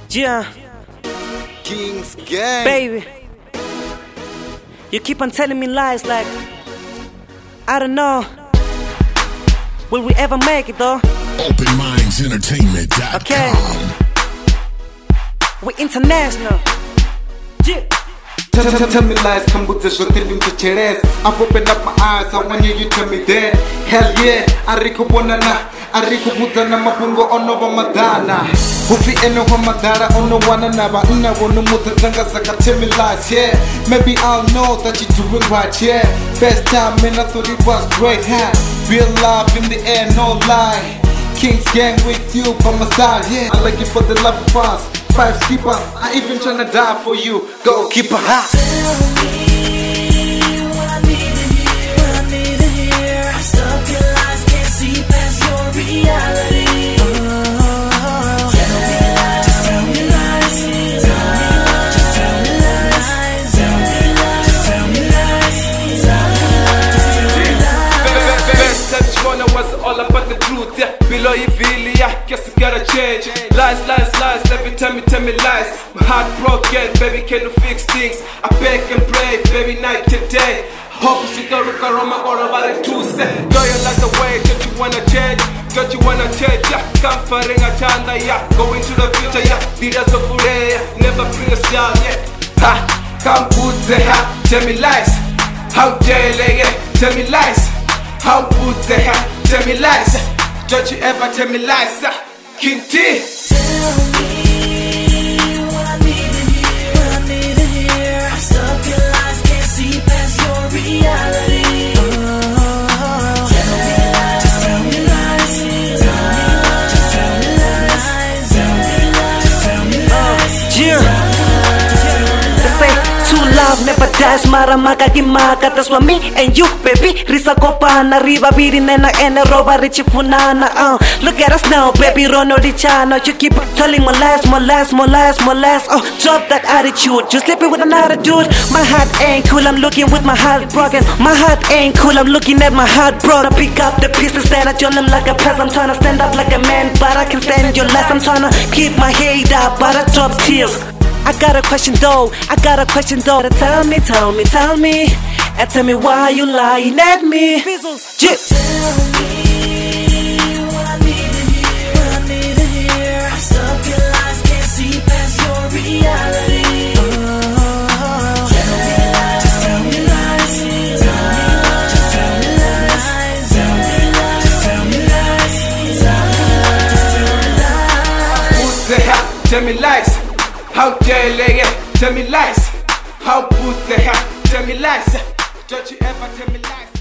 Yeah, Kings Gang. baby, you keep on telling me lies like I don't know. Will we ever make it though? OpenMindsEntertainment.com. Okay, we international. Yeah. Tell me lies, come with the shot in the chairs. I've opened up my eyes, I want you tell me that. Hell yeah, Ariko Bonana, Ariko Butana Mapungo ono Madana. Hufi eno Madara ono one another. Una wonu mutanga saka tell me lies, yeah. Maybe I'll know that you're doing right, yeah. First time man, I thought it was great, huh? Real love in the air, no lie. Kings Gang with you by my side, yeah. I like it for the love of us. 5 keepers, I even tryna die for you. Go keep her hot. Tell me what I need to hear, what I need to hear. I'm stuck in lies, can't see past your reality. Tell me lies, just tell me lies. Tell me lies, just tell me lies. Tell me lies, just tell me lies. First touch one was all about the truth, yeah. Below you feel, yeah, guess you gotta change. Lies, lies, lies, every time you tell me lies. My heart broken, baby, can you fix things? I beg and pray, baby, night and day. Hope you go look around my world about it too, say. Go your life away, don't you wanna change? Don't you wanna change, yeah. Comforting a chanda, yeah. Go into the future, yeah. Leaders of today, yeah. Never bring us down, yeah. Ha, come put the ha, tell me lies. How dare they, yeah, tell me lies. How put the ha, tell me lies. Don't you ever tell me lies, King T. Tell me what I need to hear, what I need to hear. I'm stuck in lies, can't see past your reality. Tell me lies, just tell me lies. Tell me lies, just tell me lies. Tell me lies, just tell me lies. Yeah. They say true love never dies. Maramaka kimaka. That's what me and you, baby. Risa kopana, riba birinena ene roba richifunana. Look at us now, baby. Rono richano. You keep on telling more lies, more lies, more lies, more lies. Drop that attitude. You sleeping with another dude. My heart ain't cool. I'm looking with my heart broken. My heart ain't cool. I'm looking at my heart broken. Pick up the pieces, stand at your them like a peasant. I'm trying to stand up like a man, but I can stand your less. I'm trying to keep my head up, but I drop tears. I got a question though, I got a question though. Tell me, tell me, tell me, and tell me why you lying at me. Yeah. Tell me what I need to hear, what I need to hear. I'm stuck in lies, can't see past your reality. Tell me lies, just tell me lies. Tell me lies, just tell me lies. Tell me lies, just tell me lies. Tell me lies, just tell me lies. Who's the hell? Tell me lies. How dare they, yeah, tell me lies. How put the hell? Tell me lies. Don't you ever tell me lies.